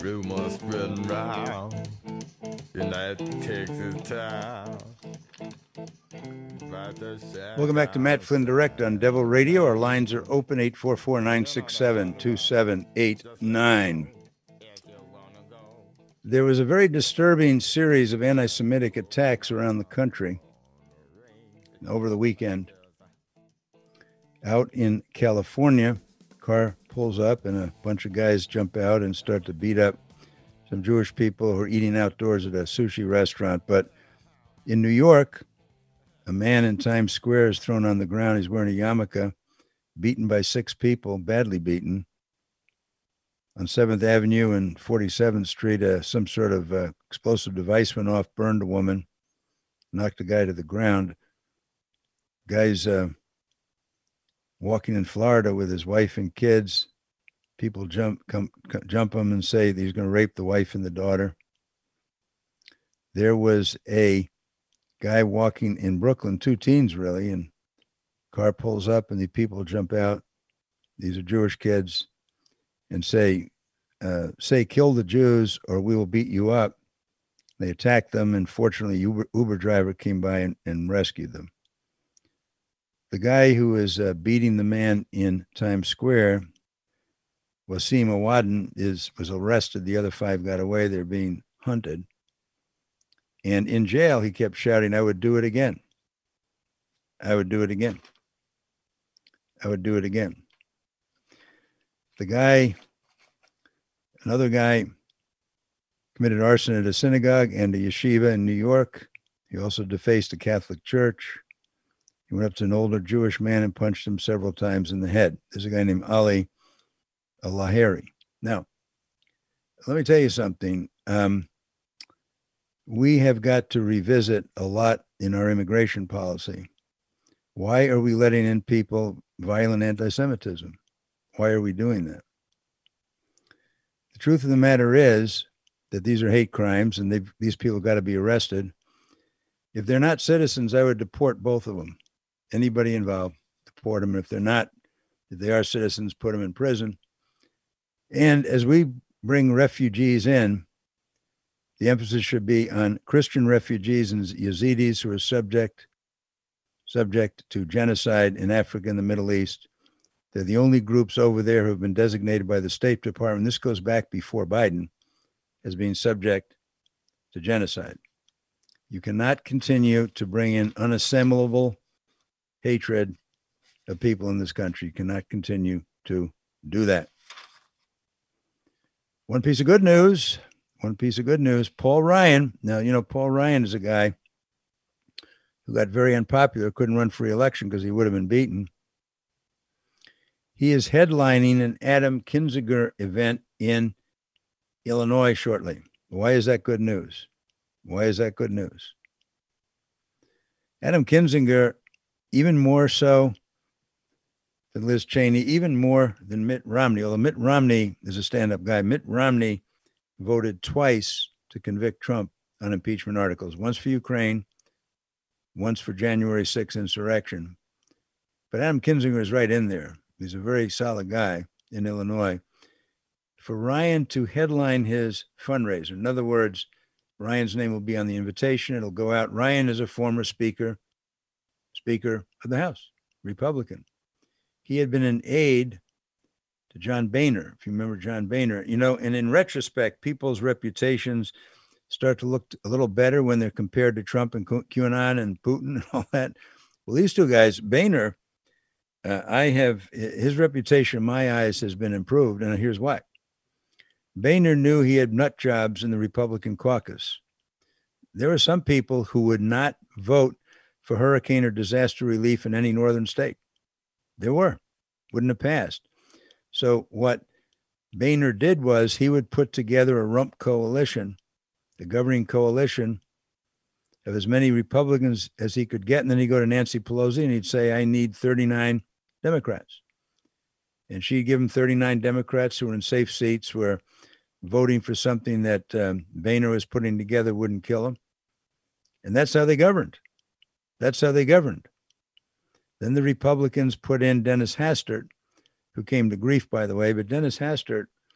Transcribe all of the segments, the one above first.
rumors spreading round in that Texas town. Welcome back to Matt Flynn Direct on Devil Radio. Our lines are open, 844-967-2789. There was a very disturbing series of anti-Semitic attacks around the country over the weekend. Out in California, car pulls up and a bunch of guys jump out and start to beat up some Jewish people who are eating outdoors at a sushi restaurant. But in New York, a man in Times Square is thrown on the ground. He's wearing a yarmulke, beaten by 6 people, badly beaten. On 7th Avenue and 47th Street, some sort of explosive device went off, burned a woman, knocked a guy to the ground. Guy's walking in Florida with his wife and kids. People jump him and say he's going to rape the wife and the daughter. There was a guy walking in Brooklyn, 2 teens really, and car pulls up and the people jump out. These are Jewish kids, and say, kill the Jews or we will beat you up. They attacked them, and fortunately, Uber driver came by and rescued them. The guy who is beating the man in Times Square, Wasim Awadin, was arrested. The other 5 got away. They're being hunted. And in jail, he kept shouting, "I would do it again. I would do it again. I would do it again." Another guy committed arson at a synagogue and a yeshiva in New York. He also defaced a Catholic church. He went up to an older Jewish man and punched him several times in the head. There's a guy named Ali Lahiri. Now, let me tell you something. We have got to revisit a lot in our immigration policy. Why are we letting in people violent anti-Semitism? Why are we doing that? The truth of the matter is that these are hate crimes and these people got to be arrested. If they're not citizens, I would deport both of them. Anybody involved, deport them. If they are citizens, put them in prison. And as we bring refugees in, the emphasis should be on Christian refugees and Yazidis who are subject to genocide in Africa and the Middle East. They're the only groups over there who have been designated by the State Department. This goes back before Biden, as being subject to genocide. You cannot continue to bring in unassimilable hatred of people in this country. You cannot continue to do that. One piece of good news. Paul Ryan. Now, Paul Ryan is a guy who got very unpopular, couldn't run for re-election because he would have been beaten. He is headlining an Adam Kinzinger event in Illinois shortly. Why is that good news? Adam Kinzinger, even more so than Liz Cheney, even more than Mitt Romney, although Mitt Romney is a stand-up guy. Mitt Romney voted twice to convict Trump on impeachment articles, once for Ukraine, once for January 6th insurrection. But Adam Kinzinger is right in there. He's a very solid guy in Illinois. For Ryan to headline his fundraiser, in other words, Ryan's name will be on the invitation. It'll go out. Ryan is a former Speaker of the House, Republican. He had been an aide to John Boehner, if you remember John Boehner. And in retrospect, people's reputations start to look a little better when they're compared to Trump and QAnon and Putin and all that. Well, these 2 guys, Boehner, his reputation in my eyes has been improved, and here's why. Boehner knew he had nut jobs in the Republican caucus. There were some people who would not vote for hurricane or disaster relief in any northern state. There wouldn't have passed. So what Boehner did was he would put together a rump coalition, the governing coalition of as many Republicans as he could get, and then he'd go to Nancy Pelosi and he'd say, I need 39 Democrats. And she'd give him 39 Democrats who were in safe seats, where voting for something that Boehner was putting together wouldn't kill him. And that's how they governed. Then the Republicans put in Dennis Hastert, who came to grief, by the way. But Dennis Hastert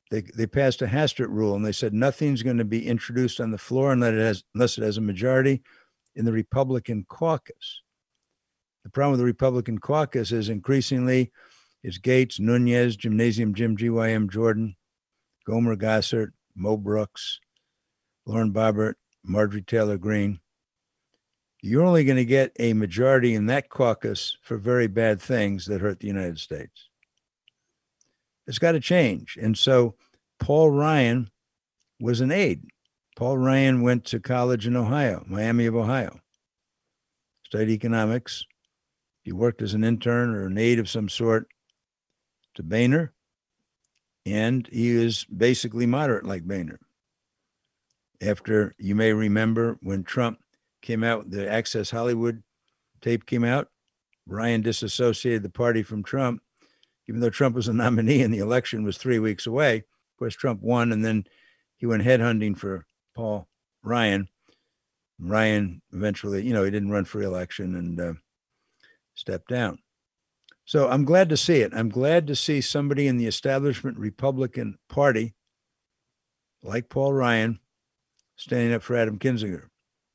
They passed a Hastert rule, and they said nothing's going to be introduced on the floor unless it has a majority in the Republican caucus. The problem with the Republican caucus is increasingly it's Gates, Nunes, Gymnasium Jim, GYM Jordan, Gomer Gossert, Mo Brooks, Lauren Boebert, Marjorie Taylor Greene. You're only going to get a majority in that caucus for very bad things that hurt the United States. It's got to change. And so Paul Ryan was an aide. Paul Ryan went to college in Ohio, Miami of Ohio, studied economics. He worked as an intern or an aide of some sort to Boehner, and he is basically moderate like Boehner. After, you may remember, when Trump came out, the Access Hollywood tape came out, Ryan disassociated the party from Trump, even though Trump was a nominee and the election was 3 weeks away. Of course, Trump won, and then he went headhunting for Paul Ryan. Ryan eventually, he didn't run for re-election and stepped down. So I'm glad to see it. I'm glad to see somebody in the establishment Republican Party, like Paul Ryan, standing up for Adam Kinzinger.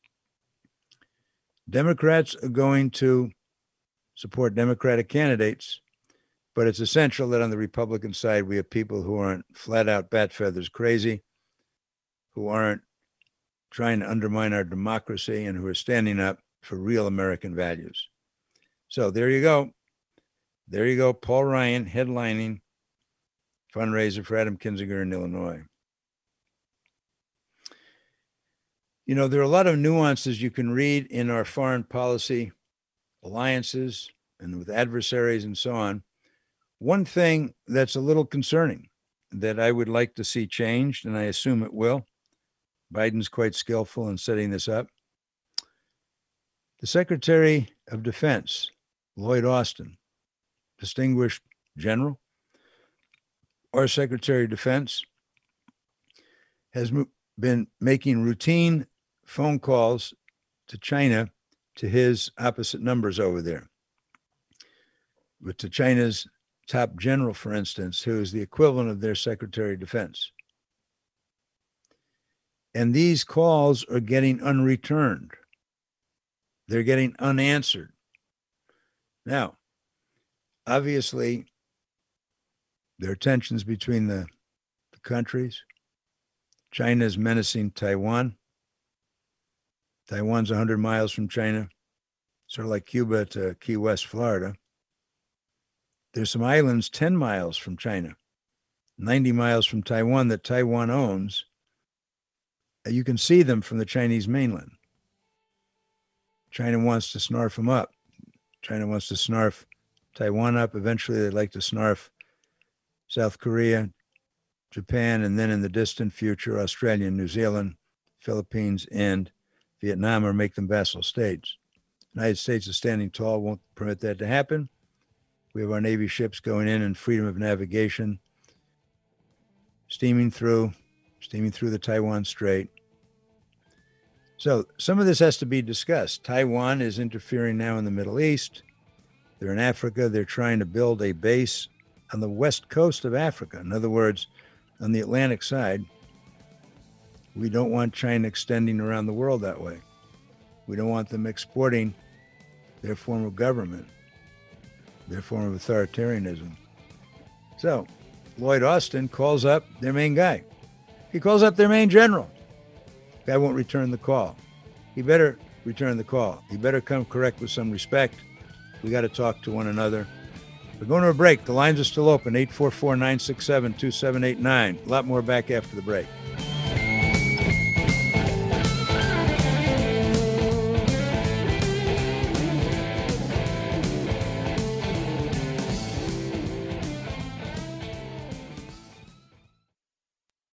Democrats are going to support Democratic candidates, but it's essential that on the Republican side, we have people who aren't flat out bat feathers crazy, who aren't trying to undermine our democracy, and who are standing up for real American values. So there you go. There you go. Paul Ryan headlining fundraiser for Adam Kinzinger in Illinois. There are a lot of nuances you can read in our foreign policy alliances and with adversaries and so on. One thing that's a little concerning that I would like to see changed, and I assume it will, Biden's quite skillful in setting this up. The Secretary of Defense, Lloyd Austin, distinguished general, our Secretary of Defense, has been making routine phone calls to China, to his opposite numbers over there. But to China's top general, for instance, who is the equivalent of their Secretary of Defense. And these calls are getting unreturned. They're getting unanswered. Now, obviously, there are tensions between the countries. China is menacing Taiwan. Taiwan's 100 miles from China, sort of like Cuba to Key West, Florida. There's some islands 10 miles from China, 90 miles from Taiwan that Taiwan owns. You can see them from the Chinese mainland. China wants to snarf them up. China wants to snarf Taiwan up. Eventually, they'd like to snarf South Korea, Japan, and then in the distant future, Australia, New Zealand, Philippines, and Vietnam, or make them vassal states. The United States is standing tall, won't permit that to happen. We have our Navy ships going in and freedom of navigation, steaming through the Taiwan Strait. So some of this has to be discussed. Taiwan is interfering now in the Middle East. They're in Africa. They're trying to build a base on the west coast of Africa. In other words, on the Atlantic side. We don't want China extending around the world that way. We don't want them exporting their form of government, their form of authoritarianism. So Lloyd Austin calls up their main guy. He calls up their main general. Guy won't return the call. He better return the call. He better come correct with some respect. We got to talk to one another. We're going to a break. The lines are still open, 844-967-2789. A lot more back after the break.